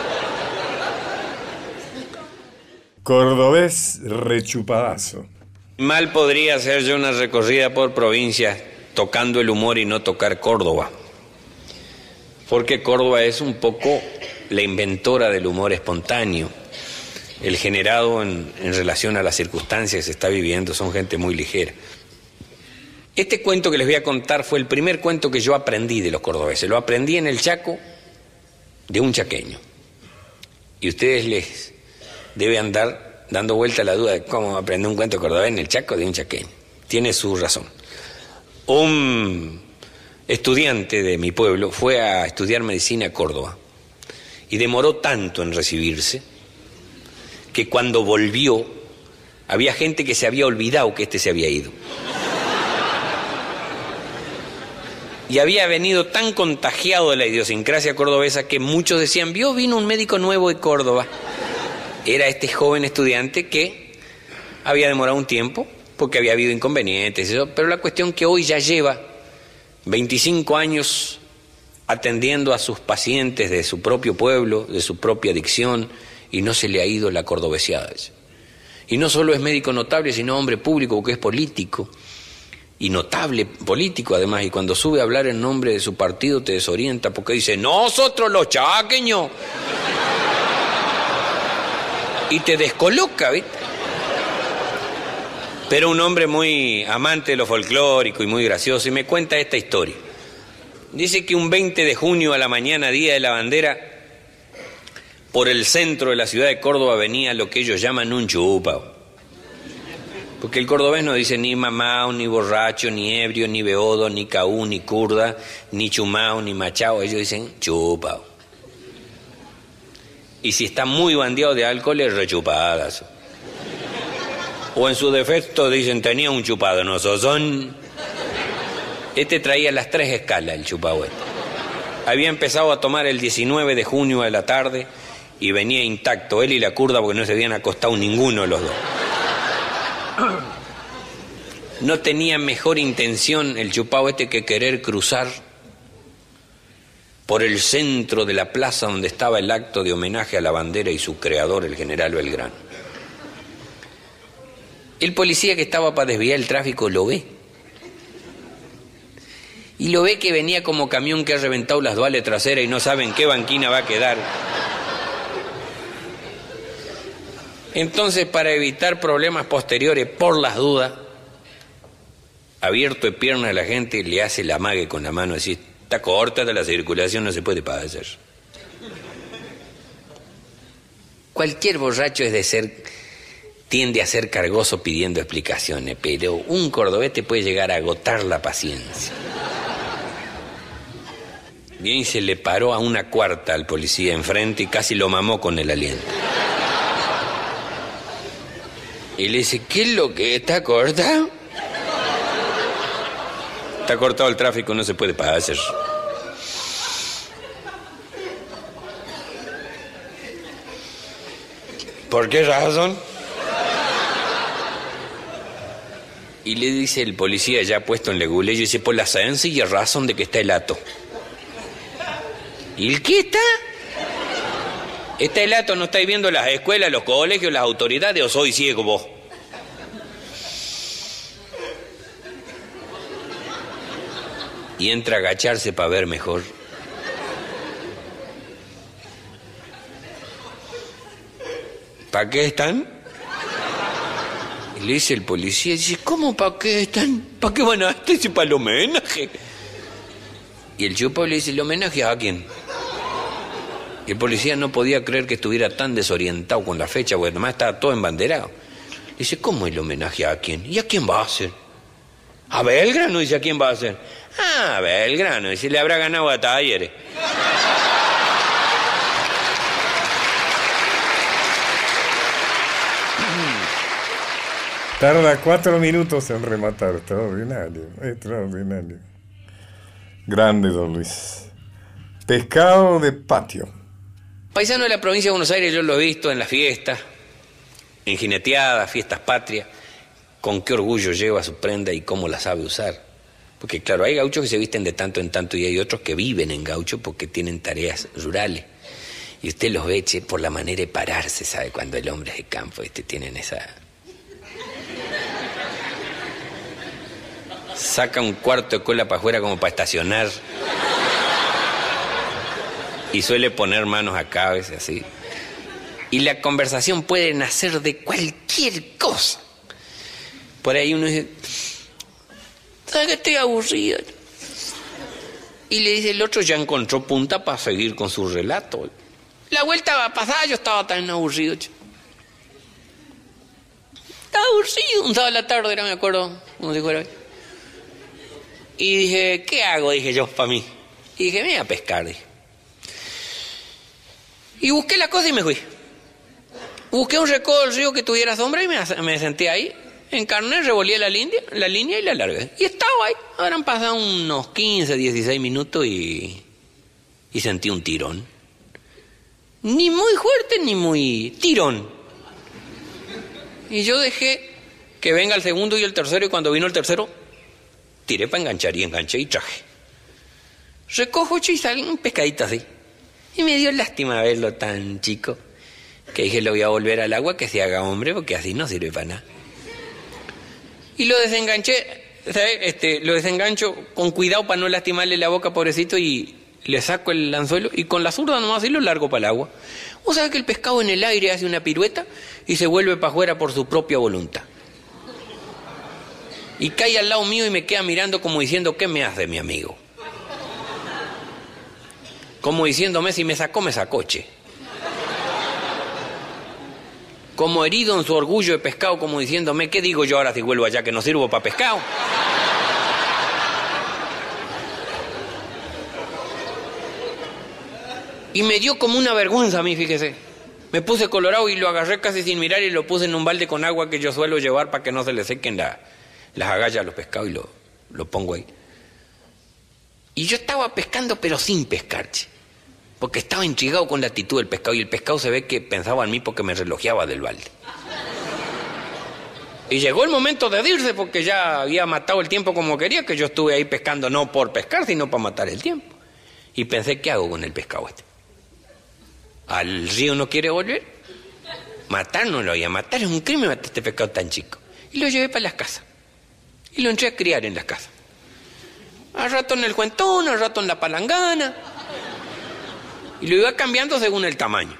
Cordobés rechupadazo. Mal podría hacer yo una recorrida por provincias tocando el humor y no tocar Córdoba. Porque Córdoba es un poco la inventora del humor espontáneo. El generado en, en relación a las circunstancias que se está viviendo, son gente muy ligera. Este cuento que les voy a contar fue el primer cuento que yo aprendí de los cordobeses. Lo aprendí en el Chaco de un chaqueño. Y ustedes les debe andar dando vuelta a la duda de cómo aprender un cuento cordobés en el Chaco de un chaqueño. Tiene su razón. Un estudiante de mi pueblo fue a estudiar medicina a Córdoba y demoró tanto en recibirse que cuando volvió había gente que se había olvidado que este se había ido. Y había venido tan contagiado de la idiosincrasia cordobesa que muchos decían, vio, vino un médico nuevo de Córdoba. Era este joven estudiante que había demorado un tiempo porque había habido inconvenientes, eso, pero la cuestión que hoy ya lleva veinticinco años atendiendo a sus pacientes de su propio pueblo, de su propia adicción, y no se le ha ido la cordobesiada. Y no solo es médico notable, sino hombre público, porque es político, y notable político además, y cuando sube a hablar en nombre de su partido te desorienta, porque dice, nosotros los chaqueños... y te descoloca, ¿viste? Pero un hombre muy amante de lo folclórico y muy gracioso, y me cuenta esta historia. Dice que un veinte de junio a la mañana, día de la bandera, por el centro de la ciudad de Córdoba venía lo que ellos llaman un chupao. Porque el cordobés no dice ni mamao, ni borracho, ni ebrio, ni beodo, ni caú, ni curda, ni chumao, ni machao. Ellos dicen chupao. Y si está muy bandeado de alcohol, es rechupadas. O en su defecto dicen, tenía un chupado, no sosón. Este traía las tres escalas, el chupado este. Había empezado a tomar el diecinueve de junio a la tarde y venía intacto, él y la kurda, porque no se habían acostado ninguno de los dos. No tenía mejor intención el chupado este que querer cruzar por el centro de la plaza donde estaba el acto de homenaje a la bandera y su creador, el general Belgrano. El policía que estaba para desviar el tráfico lo ve. Y lo ve que venía como camión que ha reventado las duales traseras y no sabe en qué banquina va a quedar. Entonces, para evitar problemas posteriores, por las dudas, abierto de piernas a la gente, le hace la amague con la mano, decir, está corta de la circulación, no se puede padecer. Cualquier borracho es de ser, tiende a ser cargoso pidiendo explicaciones, pero un cordobés te puede llegar a agotar la paciencia. Bien, se le paró a una cuarta al policía enfrente y casi lo mamó con el aliento. Y le dice, ¿qué es lo que está cortado? Está cortado el tráfico, no se puede pasar. ¿Por qué razón? Y le dice el policía ya puesto en leguleyo, dice, por la sencilla razón de que está el hato. ¿Y el qué está? ¿Está el hato? ¿No estáis viendo las escuelas, los colegios, las autoridades o soy ciego vos? Y entra a agacharse para ver mejor. ¿Para qué están? Y le dice el policía, dice, ¿cómo para qué están? ¿Para qué van a estar? Dice, para el homenaje. Y el chupo le dice, ¿el homenaje a quién? Y el policía no podía creer que estuviera tan desorientado con la fecha, porque además estaba todo embanderado. Le dice, ¿cómo el homenaje a quién? ¿Y a quién va a hacer? ¿A Belgrano? Dice, ¿a quién va a hacer? Ah, a Belgrano. Dice, le habrá ganado a Talleres. Tarda cuatro minutos en rematar. Extraordinario, extraordinario. Grande, don Luis. Pescado de patio. Paisano de la provincia de Buenos Aires, yo lo he visto en las fiestas, en jineteadas, fiestas patrias, con qué orgullo lleva su prenda y cómo la sabe usar. Porque claro, hay gauchos que se visten de tanto en tanto y hay otros que viven en gaucho porque tienen tareas rurales. Y usted los ve, che, por la manera de pararse, ¿sabe? Cuando el hombre es de campo, este, tienen esa... Saca un cuarto de cola para afuera como para estacionar. Y suele poner manos acá a veces así. Y la conversación puede nacer de cualquier cosa. Por ahí uno dice, ¿sabes que estoy aburrido? Y le dice el otro, ya encontró punta para seguir con su relato. La vuelta pasada yo estaba tan aburrido. Estaba aburrido. Un sábado a la tarde era, me acuerdo, como si fuera hoy. Y dije, ¿qué hago? Dije yo, para mí. Y dije, me voy a pescar, dije. Y busqué la cosa y me fui. Busqué un recodo del río que tuviera sombra y me, me senté ahí. Encarné, revolví la línea, la línea y la largué. Y estaba ahí. Habrán pasado unos quince, dieciséis minutos y, y sentí un tirón. Ni muy fuerte ni muy tirón. Y yo dejé que venga el segundo y el tercero, y cuando vino el tercero, tiré para enganchar y enganché y traje. Recojo y sale un pescadito así. Y me dio lástima verlo tan chico que dije, lo voy a volver al agua que se haga hombre porque así no sirve para nada. Y lo desenganché, ¿sabes? Este, lo desengancho con cuidado para no lastimarle la boca, pobrecito, y le saco el anzuelo y con la zurda nomás y lo largo para el agua. Vos sabés que el pescado en el aire hace una pirueta y se vuelve para afuera por su propia voluntad. Y cae al lado mío y me queda mirando como diciendo, ¿qué me hace mi amigo? Como diciéndome, si me sacó, me sacó, che. Como herido en su orgullo de pescado, como diciéndome, ¿qué digo yo ahora si vuelvo allá que no sirvo para pescado? Y me dio como una vergüenza a mí, fíjese. Me puse colorado y lo agarré casi sin mirar y lo puse en un balde con agua que yo suelo llevar para que no se le sequen la, las agallas a los pescados y lo, lo pongo ahí. Y yo estaba pescando, pero sin pescar, che, porque estaba intrigado con la actitud del pescado, y el pescado se ve que pensaba en mí porque me relojeaba del balde. Y llegó el momento de irse porque ya había matado el tiempo como quería, que yo estuve ahí pescando no por pescar, sino para matar el tiempo. Y pensé, ¿qué hago con el pescado este? ¿Al río no quiere volver? Matar no lo voy a matar, es un crimen matar este pescado tan chico. Y lo llevé para las casas. Y lo entré a criar en las casas. Al rato en el cuentón, al rato en la palangana. Y lo iba cambiando según el tamaño.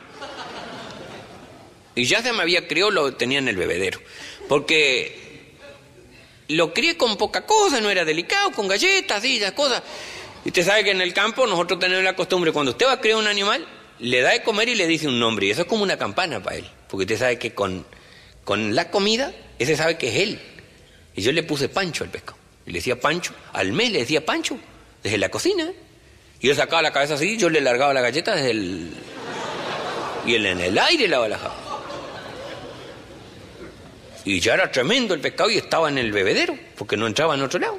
Y ya se me había criado, lo tenía en el bebedero. Porque lo crié con poca cosa, no era delicado, con galletas y esas cosas. Y usted sabe que en el campo nosotros tenemos la costumbre, cuando usted va a criar un animal, le da de comer y le dice un nombre. Y eso es como una campana para él. Porque usted sabe que con, con la comida, ese sabe que es él. Y yo le puse Pancho al pescado. Y le decía Pancho, al mes le decía Pancho, desde la cocina. Y yo sacaba la cabeza así, yo le largaba la galleta desde el... Y él en el aire la balajaba. Y ya era tremendo el pescado y estaba en el bebedero, porque no entraba en otro lado.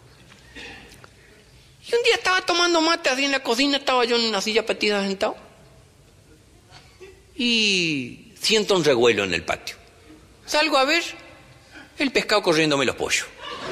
Y un día estaba tomando mate así en la cocina, estaba yo en una silla petida sentado. Y siento un revuelo en el patio. Salgo a ver el pescado corriéndome los pollos.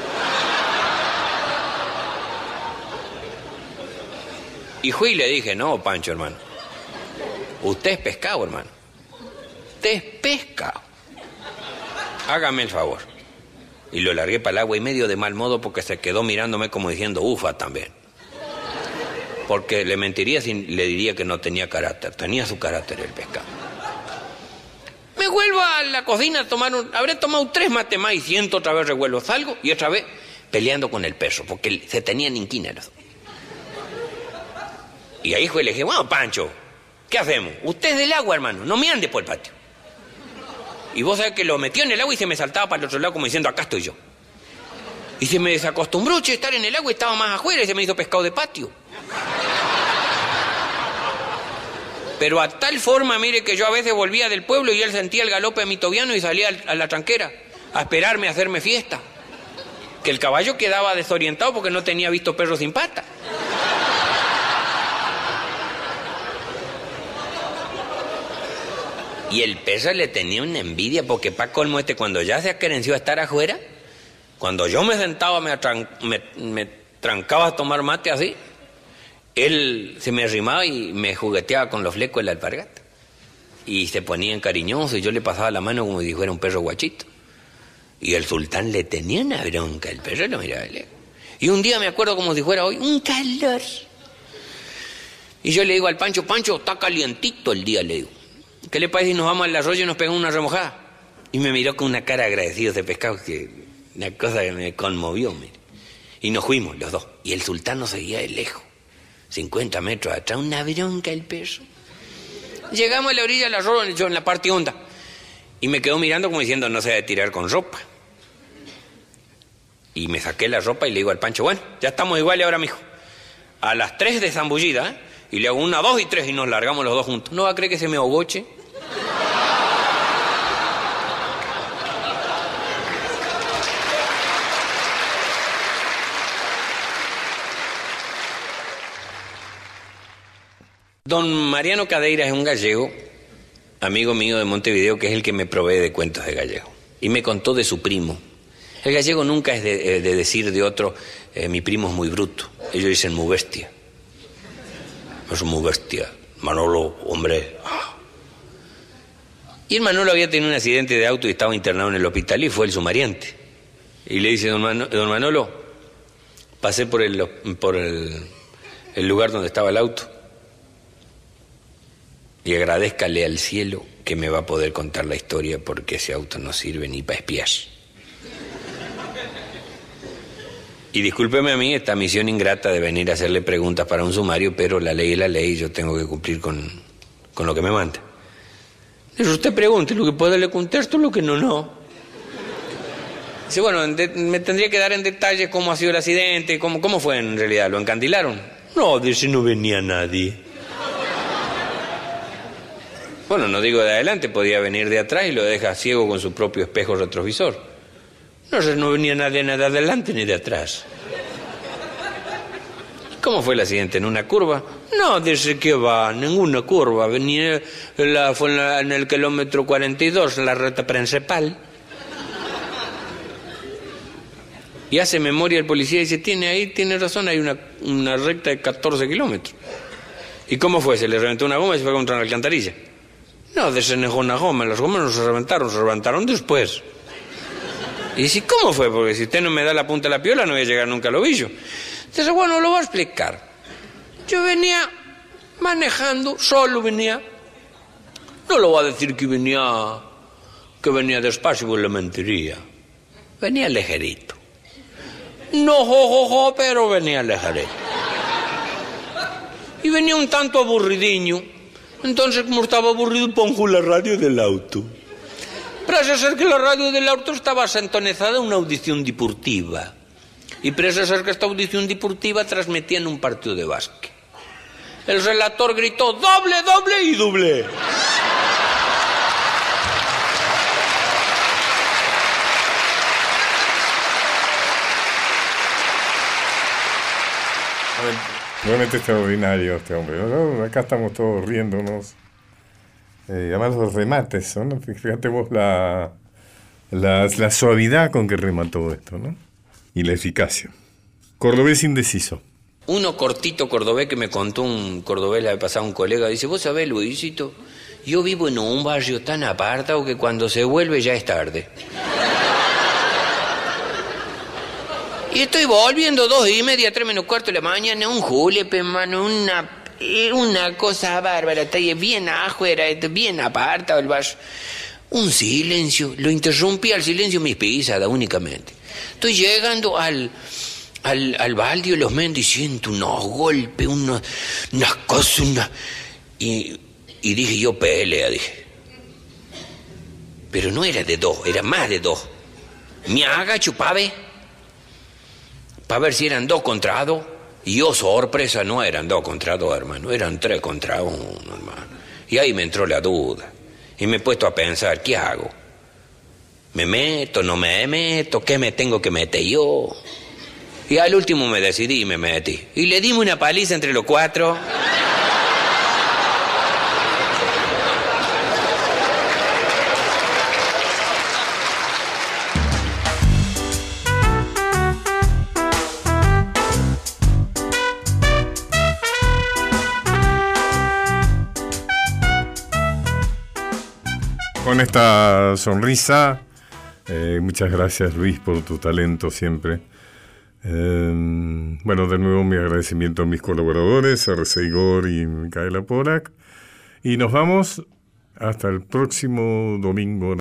Y fui y le dije, no, Pancho, hermano. Usted es pescado, hermano. Usted es pescado. Hágame el favor. Y lo largué para el agua y medio de mal modo porque se quedó mirándome como diciendo, ufa también. Porque le mentiría si le diría que no tenía carácter. Tenía su carácter el pescado. Me vuelvo a la cocina a tomar un... Habré tomado tres mates más y siento otra vez revuelo. Salgo y otra vez peleando con el perro porque se tenían inquíneros. Y ahí fue y le dije, bueno, Pancho, ¿qué hacemos? Usted es del agua, hermano, no me ande por el patio. Y vos sabés que lo metió en el agua y se me saltaba para el otro lado como diciendo, acá estoy yo. Y se me desacostumbró, che, estar en el agua y estaba más afuera y se me hizo pescado de patio. Pero a tal forma, mire, que yo a veces volvía del pueblo y él sentía el galope de mi tobiano y salía a la tranquera a esperarme a hacerme fiesta. Que el caballo quedaba desorientado porque no tenía visto perro sin pata. Y el perro le tenía una envidia porque pa' colmo este, cuando ya se acerenció a estar afuera, cuando yo me sentaba, me, atran, me, me trancaba a tomar mate así, él se me arrimaba y me jugueteaba con los flecos de la alpargata. Y se ponía en cariñoso y yo le pasaba la mano como si fuera un perro guachito. Y el sultán le tenía una bronca, el perro lo miraba de lejos. Y un día me acuerdo como si fuera hoy, un calor. Y yo le digo al Pancho, Pancho, está calientito el día, le digo. ¿Qué le parece si nos vamos al arroyo y nos pegamos una remojada? Y me miró con una cara agradecida ese pescado, que una cosa que me conmovió, mire. Y nos fuimos los dos. Y el sultán nos seguía de lejos, cincuenta metros atrás, una bronca el perro. Llegamos a la orilla del arroyo, yo en la parte honda. Y me quedó mirando como diciendo, no se debe tirar con ropa. Y me saqué la ropa y le digo al Pancho, bueno, ya estamos iguales ahora, mijo. A las tres de zambullida, ¿eh? Y le hago una, dos y tres y nos largamos los dos juntos. ¿No va a creer que se me ahogoche? Don Mariano Cadeira es un gallego, amigo mío de Montevideo, que es el que me provee de cuentos de gallego. Y me contó de su primo. El gallego nunca es de, de decir de otro, eh, mi primo es muy bruto. Ellos dicen muy bestia. Es muy bestia. Manolo, hombre. Ah. Y el Manolo había tenido un accidente de auto y estaba internado en el hospital y fue el sumariante. Y le dice, don, Man don Manolo, pasé por, el, por el, el lugar donde estaba el auto y agradézcale al cielo que me va a poder contar la historia porque ese auto no sirve ni para espiar. Y discúlpeme a mí esta misión ingrata de venir a hacerle preguntas para un sumario, pero la ley es la ley y yo tengo que cumplir con, con lo que me manda. Eso usted pregunte, lo que puede le contesto, lo que no, no. Dice, bueno, de, me tendría que dar en detalle cómo ha sido el accidente, cómo, cómo fue en realidad, ¿lo encandilaron? No, dice, no venía nadie. Bueno, no digo de adelante, podía venir de atrás y lo deja ciego con su propio espejo retrovisor. No, no venía nadie nada de adelante ni de atrás. cómo fue el accidente? ¿En una curva? No, dice que va, ninguna curva. Venía, la, fue en, la, en el kilómetro cuarenta y dos, en la ruta principal. Y hace memoria el policía y dice, tiene ahí, tiene razón, hay una, una recta de catorce kilómetros. ¿Y cómo fue? ¿Se le reventó una goma y se fue contra una alcantarilla? No, desenejó una goma, las gomas no se reventaron, se reventaron después. Y dice, ¿cómo fue? Porque si usted no me da la punta de la piola no voy a llegar nunca al ovillo. Dice, bueno, lo voy a explicar. Yo venía manejando, solo venía. No lo voy a decir que venía, que venía despacio, pues le mentiría. Venía ligerito. No, jo, jo, jo, pero venía ligerito. Y venía un tanto aburridiño. Entonces, como estaba aburrido, pongo la radio del auto. Parece ser que la radio del auto estaba sintonizada en una audición deportiva. Y parece ser que esta audición deportiva transmitía en un partido de básquet. El relator gritó, doble, doble y doble. Realmente extraordinario este hombre, ¿no? Acá estamos todos riéndonos. Eh, además los remates, ¿no? Fíjate vos la, la, la suavidad con que remató esto, ¿no? Y la eficacia. Cordobés indeciso. Uno cortito cordobés que me contó un cordobés, le había pasado un colega, dice, vos sabés, Luisito, yo vivo en un barrio tan apartado que cuando se vuelve ya es tarde. Y estoy volviendo dos y media, tres menos cuarto de la mañana, un julepe, hermano, una... Una cosa bárbara, está ahí bien afuera, bien apartado el barrio. Un silencio, lo interrumpí al silencio mis pisadas únicamente. Estoy llegando al, al, al baldio de los mendigos y siento unos golpes, unos, unas cosas, una... Y, y dije yo, pelea, dije. Pero no era de dos, era más de dos. Me agacho para ver, para ver si eran dos contra dos. Y oh, sorpresa, no eran dos contra dos, hermano, eran tres contra uno, hermano. Y ahí me entró la duda. Y me he puesto a pensar, ¿qué hago? ¿Me meto, no me meto? ¿Qué me tengo que meter yo? Y al último me decidí y me metí. Y le dimos una paliza entre los cuatro. Con esta sonrisa, eh, muchas gracias Luis por tu talento siempre. Eh, bueno, de nuevo mi agradecimiento a mis colaboradores, a R C Igor y Micaela Porac. Y nos vamos hasta el próximo domingo.